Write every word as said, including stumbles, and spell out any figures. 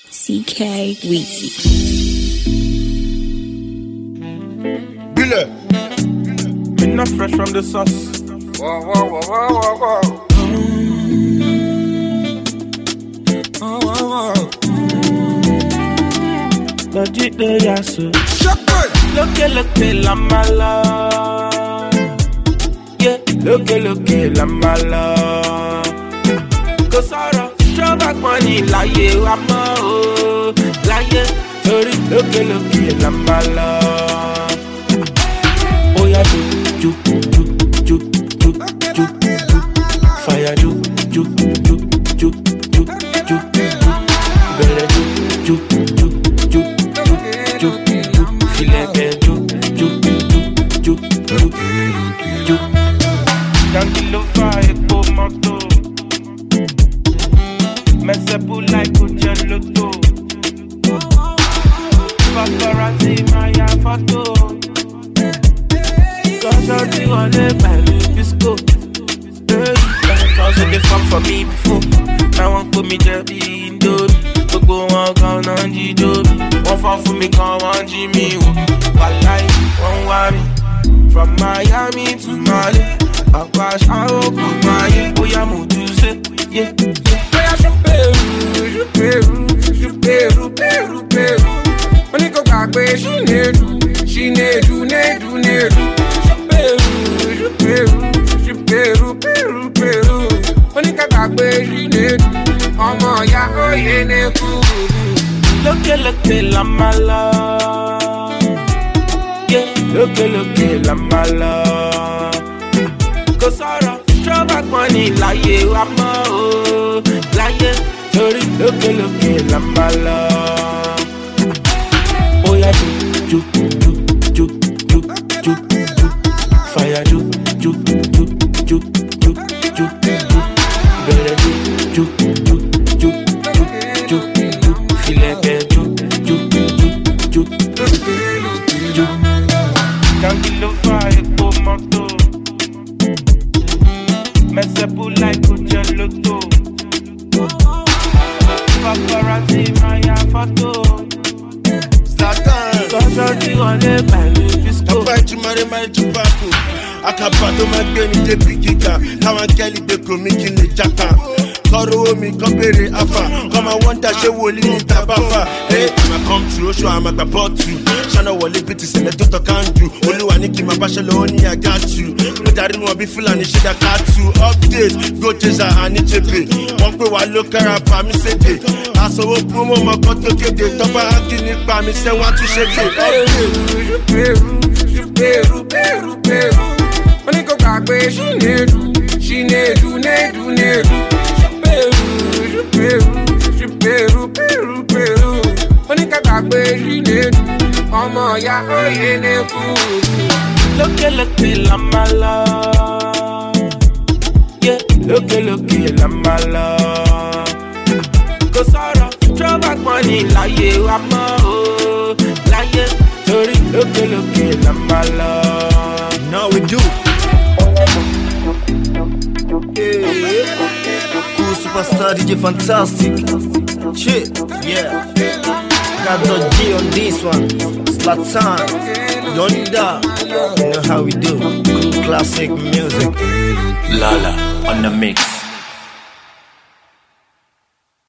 C K Weezy. Bille. Me not fresh from the sauce. Whoa, whoa, whoa, whoa, whoa, whoa. Oh, whoa, whoa. Logic the yasu. Look at, look at la mala. Yeah, look at, look at la mala. Cause I don't throw back money like you, I'm oh, like you. Sorry, look at, look at la mala. Oh yeah, do, do, do, do, do, do, do. Fire, do, do, do, do, do, do, do. Better do, do, do, do, do, do. Feel like that, do, do, do, do, do, do. Can't kill the fire, go moto. Mess up like Kucha Loto. Paparazzi, my photo. Cause I think on the belly, bisco. Cause they fuck for me before. Now one put me there, be indoor. Go go on, count on the job. One fall for me, come on, Jimmy. One life, one worry. From Miami to Mali. I wash, I hope, my boy, I'm going to say, yeah, yeah. Peru, Peru, Peru, Peru, Peru. When you go back, where she need, she need, need, need. Peru, Peru, Peru, Peru, Peru. When you go back, where she need, oh my, yeah, oh yeah, need. Look at, look at la mala. Yeah, look at, look at la mala. Cause I don't throw back money like you, I'm oh, like you. Sorry, look at, look at la mala. Oh yeah, do, do, do, do, do, do, do. Fire, do, do, do, do, do, do, do. Better do, do, do, do, do, do, do. Feel like that, do, do, do, do, do, do. Can't kill the fire, go moto. Mess up like Kucha Loto. Paparazzi, my photo. Zlatan. Cause I think on the belly, bisco. Papa, you marry my chupaco. Akapato, my baby, the big giga. Come and Kelly, the comic in the Japan. Koro mi kobere afa. Come and want that she will in Tabafa. Hey, I come through, show I'm at the pot too. Shana Wally Pittis and the Toto can't do. Oluwaniki, my Bashaloni, I got you. No, that didn't want to be full and shit I got you. Update, go chase her and it's a pay. One pay while look at her, I miss a day. I saw a promo, my photo get the top of hacking it, I miss a want to shake it. Peru, Peru, Peru, Peru. When you go back, where she need, she need, need, need. Peru, Peru, Peru, Peru. When you come back, where you need, oh my, yeah, oh yeah, need. Look at, look at la mala. Yeah, look at, look at la mala. Cause I don't throw back money like you, I'm oh, like you. Sorry, look at, look at la mala. Now we do. Yeah. Cool superstar D J Fantastic. Shit, yeah. Got the G on this one. Zlatan, Donda. You know how we do. Cool classic music. Lala on the mix.